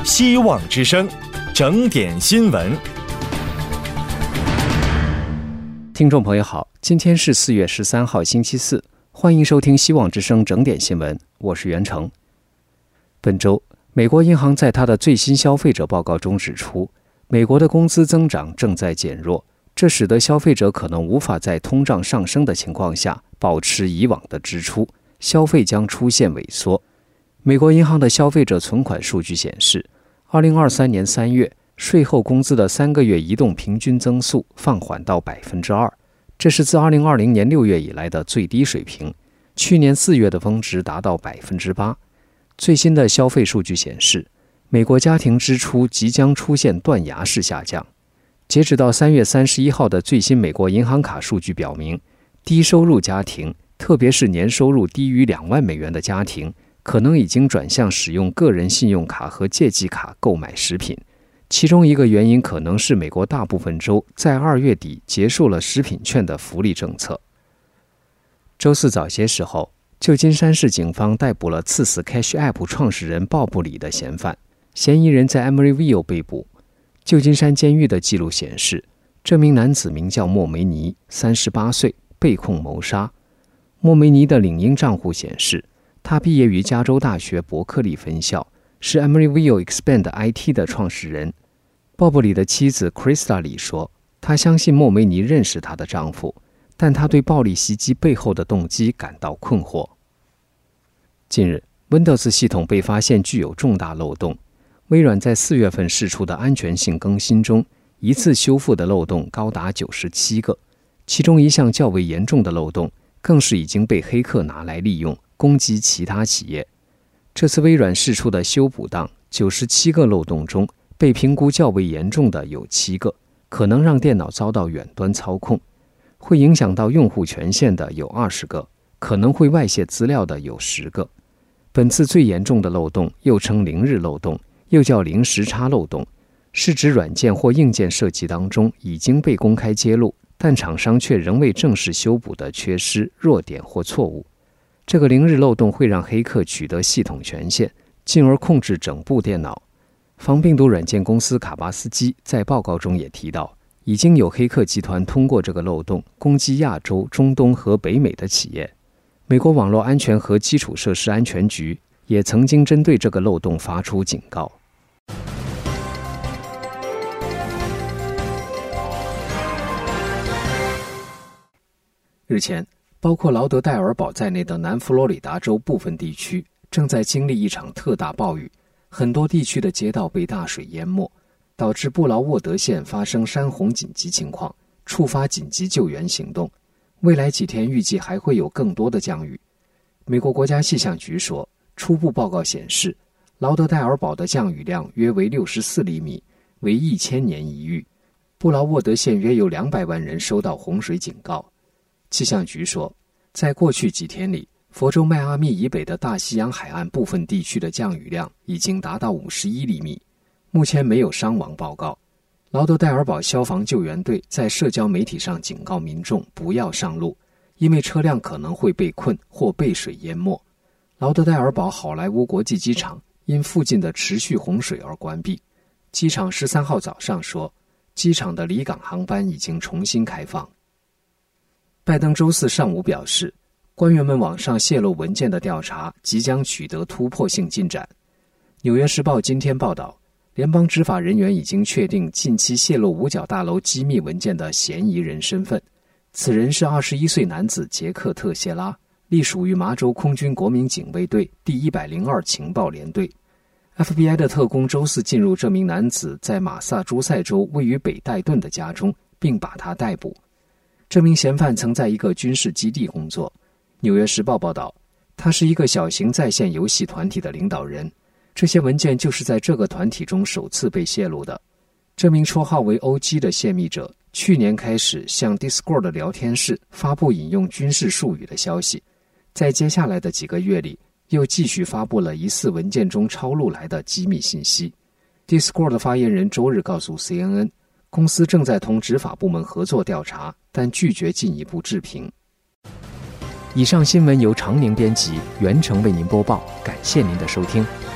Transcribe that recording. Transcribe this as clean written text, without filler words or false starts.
希望之声，整点新闻。 听众朋友好，今天是4月13号星期四，欢迎收听希望之声整点新闻，我是袁成。本周，美国银行在它的最新消费者报告中指出，美国的工资增长正在减弱，这使得消费者可能无法在通胀上升的情况下保持以往的支出，消费将出现萎缩。美国银行的消费者存款数据显示，2023年3月，税后工资的3个月移动平均增速放缓到 2%， 这是自2020年6月以来的最低水平。去年4月的峰值达到 8%。 最新的消费数据显示，美国家庭支出即将出现断崖式下降。截止到3月31号的最新美国银行卡数据表明，低收入家庭，特别是年收入低于2万美元的家庭，可能已经转向使用个人信用卡和借记卡购买食品。其中一个原因可能是美国大部分州在2月底结束了食品券的福利政策。周四早些时候，旧金山市警方逮捕了刺死 Cash App 创始人鲍布里的嫌犯，嫌疑人在 Emeryville 被捕。旧金山监狱的记录显示，这名男子名叫莫梅尼，38岁，被控谋杀。莫梅尼的领英账户显示，他毕业于加州大学伯克利分校，是 Emeryville Expand IT 的创始人。鲍布里的妻子 Krista 里说，她相信莫梅尼认识她的丈夫，但她对暴力袭击背后的动机感到困惑。近日 Windows 系统被发现具有重大漏洞，微软在4月份释出的安全性更新中，一次修复的漏洞高达97个，其中一项较为严重的漏洞更是已经被黑客拿来利用，攻击其他企业。这次微软释出的修补档97个漏洞中，被评估较为严重的有7个，可能让电脑遭到远端操控，会影响到用户权限的有20个，可能会外泄资料的有10个。本次最严重的漏洞又称0日漏洞，又叫0时差漏洞，是指软件或硬件设计当中已经被公开揭露，但厂商却仍未正式修补的缺失、弱点或错误。这个0日漏洞会让黑客取得系统权限，进而控制整部电脑。防病毒软件公司卡巴斯基在报告中也提到，已经有黑客集团通过这个漏洞攻击亚洲、中东和北美的企业。美国网络安全和基础设施安全局也曾经针对这个漏洞发出警告。日前，包括劳德代尔堡在内的南佛罗里达州部分地区正在经历一场特大暴雨，很多地区的街道被大水淹没，导致布劳沃德县发生山洪紧急情况，触发紧急救援行动。未来几天预计还会有更多的降雨。美国国家气象局说，初步报告显示，劳德代尔堡的降雨量约为64厘米，为1000年一遇。布劳沃德县约有200万人收到洪水警告。气象局说，在过去几天里，佛州迈阿密以北的大西洋海岸部分地区的降雨量已经达到51厘米，目前没有伤亡报告。劳德代尔堡消防救援队在社交媒体上警告民众不要上路，因为车辆可能会被困或被水淹没。劳德代尔堡好莱坞国际机场因附近的持续洪水而关闭。机场13号早上说，机场的离港航班已经重新开放。拜登周四上午表示，官员们网上泄露文件的调查即将取得突破性进展。纽约时报今天报道，联邦执法人员已经确定近期泄露五角大楼机密文件的嫌疑人身份，此人是21岁男子杰克特谢拉，隶属于麻州空军国民警卫队第102情报联队。FBI 的特工周四进入这名男子在马萨诸塞州位于北戴顿的家中，并把他逮捕。这名嫌犯曾在一个军事基地工作。纽约时报报道，他是一个小型在线游戏团体的领导人，这些文件就是在这个团体中首次被泄露的。这名绰号为 OG 的泄密者去年开始向 Discord 的聊天室发布引用军事术语的消息，在接下来的几个月里又继续发布了疑似文件中抄录来的机密信息。 Discord 的发言人周日告诉 CNN， 公司正在同执法部门合作调查，但拒绝进一步置评。以上新闻由常宁编辑，袁成为您播报，感谢您的收听。